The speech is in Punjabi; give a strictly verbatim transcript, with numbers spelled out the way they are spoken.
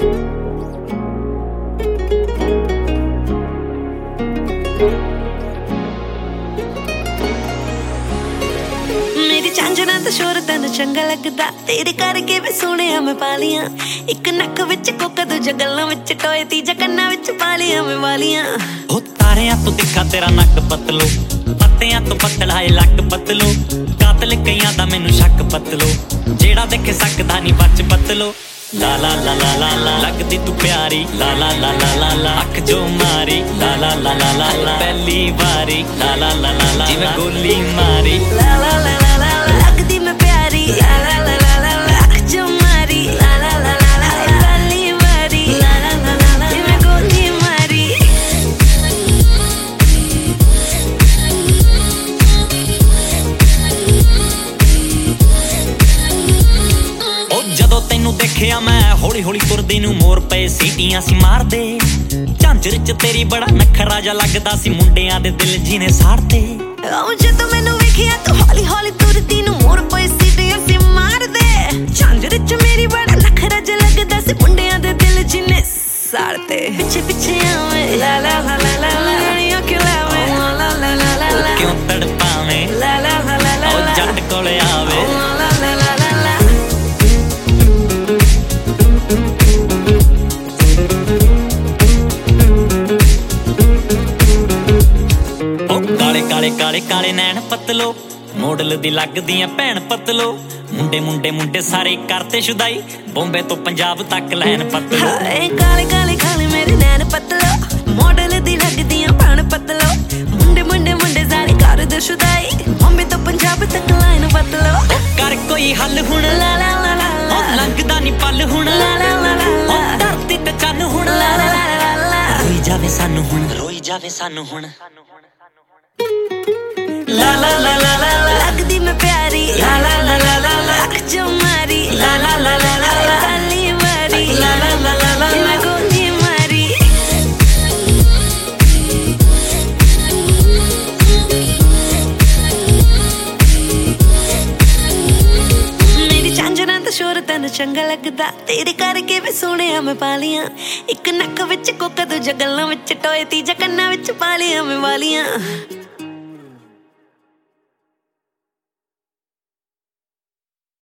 मेरी झांझना तो शोर तेन चंगा लगदा, तेरे करके भी सोहणिया मैं पालियां। इक नक विच कोका दूजा गल्लां विच टोए, तीजा कन्ना विच पालियां मैं वालियां। ओ तारियां तो दिखा तेरा नक पतलो, पत्तियां तो पतला है लक पतलो। कातल कईयां दा मैनू शक पतलो, जेड़ा देखे सकदा नहीं बच पतलो। ला ला ला ला ला ला लगदी तू प्यारी, ला ला ला ला ला ला अख जो मारी, ला ला ला ला ला ला पहली बारी, ला ला ला ला ला जिवें गोली मारी। ला ला ला ला ला लगदी मैं प्यारी, ला ला ला ला ला ला अख जो मारी, ला ला ला ला ला पहली बारी, ला ला ला ला ला जिवें गोली मारी। ਜਦੋਂ ਤੈਨੂੰ ਦੇਖਿਆ ਮੈਂ ਹੌਲੀ ਹੌਲੀ ਤੁਰਦੀ ਨੂੰ ਮੋਰ ਪਏ ਸੀਟੀਆਂ ਸੀ ਮਾਰਦੇ। ਝਾਂਜਰ ਚ ਤੇਰੀ ਬੜਾ ਨਖਰਾ ਜਾ ਲੱਗਦਾ ਸੀ, ਮੁੰਡਿਆਂ ਦੇ ਦਿਲ ਜਿਹਨੇ ਸਾੜਦੇ। ਉਹ ਜਦੋਂ ਮੈਨੂੰ ਵੇਖਿਆ ਤੂੰ ਹੌਲੀ ਹੌਲੀ ਤੁਰਦੀ ਨੂੰ ਮੋਰ ਪਏ ਸੀਟੀਆਂ ਸੀ ਮਾਰਦੇ। ਝਾਂਜਰ ਚ ਮੇਰੀ ਬੜਾ ਨਖਰਾ ਜਾ ਲੱਗਦਾ ਸੀ, ਮੁੰਡਿਆਂ ਦੇ ਦਿਲ ਜਿਹਨੇ ਸਾੜਦੇ। ਪਿੱਛੇ ਪਿੱਛੇ ਆਵੇਂ ਲਾ ਲਾ ਲਾ ਲਾ ਲਾ ਲਾ ਕਿਉਂ ਲਾਵੇਂ ਲਾ ਲਾ ਲਾ ਲਾ ਲਾ ਕਿਉਂ ਤੜਪਾਵੇਂ ਲਾ ਲਾ ਲਾ ਲਾ ਲਾ ਉਹ ਜੱਟ ਕੋਲੇ ਆਵੇ। ਲਾ ਲਾ ਲਾ ਲਾ ਲਾ ਕਾਲੇ ਕਾਲੇ ਕਾਲੇ ਕਾਲੇ ਨੈਣ ਪਤਲੋ, ਮੋਡਲ ਦੀ ਲੱਗਦੀਆਂ ਭੈਣ ਪਤਲੋ। ਮੁੰਡੇ ਮੁੰਡੇ ਮੁੰਡੇ ਸਾਰੇ ਕਰਤੇ ਸ਼ੁਦਾਈ, ਬੰਬੇ ਤੋਂ ਪੰਜਾਬ ਤੱਕ ਲੈਣ ਪਤਲੋ। ਹਾਏ ਕਾਲੇ ਕਾਲੇ ਕਾਲੇ ਮੇਰੇ ਨੈਣ ਪਤਲੋ, ਮੋਡਲ ਦੀ ਲੱਗਦੀਆਂ ਭੈਣ ਪਤਲੋ। ਮੁੰਡੇ ਮੁੰਡੇ ਮੁੰਡੇ ਸਾਰੇ ਕਰਦੇ ਸ਼ੁਦਾਈ, ਬੰਬੇ ਤੋਂ ਪੰਜਾਬ ਤੱਕ ਲੈਣ ਪਤਲੋ। ਕਰ ਕੋਈ ਹੱਲ ਹੁਣ, ਲਾ ਲਾ ਲਾ ਲਾ ਉਹ ਲੰਘਦਾ ਨੀ ਪਲ ਹੁਣ, ਲਾ ਲਾ ਲਾ ਲਾ ਉਹ ਧਰਤੀ ਤੇ ਚੰਨ ਹੁਣ, ਲਾ ਲਾ ਲਾ ਲਾ ਰੋਈ ਜਾਵੇ ਸਾਨੂੰ ਹੁਣ, ਰੋਈ ਜਾਵੇ ਸਾਨੂੰ ਹੁਣ। ਲਾ ਲਾ ਲਾ ਲਾ ਲਾ ਲੱਗਦੀ ਮੈਂ ਪਿਆਰੀ, ਲਾ ਲਾ ਲਾ ਲਾ ਲਾ ਲਾ ਅੱਖ ਜੋ ਮਾਰੀ, ਲਾ ਲਾ ਲਾ ਲਾ ਲਾ ਲਾ ਪਹਿਲੀ ਵਾਰੀ, ਲਾ ਲਾ ਲਾ ਲਾ ਲਾ ਜਿਵੇਂ ਗੋਲੀ ਮਾਰੀ। ਮੇਰੀ ਝਾਂਝਰਾਂ ਦਾ ਸ਼ੋਰ ਤੈਨੂੰ ਚੰਗਾ ਲੱਗਦਾ, ਤੇਰੇ ਕਰਕੇ ਵੀ ਸੋਹਣਿਆ ਮੈਂ ਪਾਲੀਆਂ। ਇੱਕ ਨੱਕ ਵਿੱਚ ਕੋਕਾ ਦੂਜਾ ਗੱਲਾਂ ਵਿੱਚ ਟੋਏ, ਤੀਜਾ ਕੰਨਾਂ ਵਿੱਚ ਪਾਲੀਆਂ ਮੈਂ ਵਾਲੀਆਂ।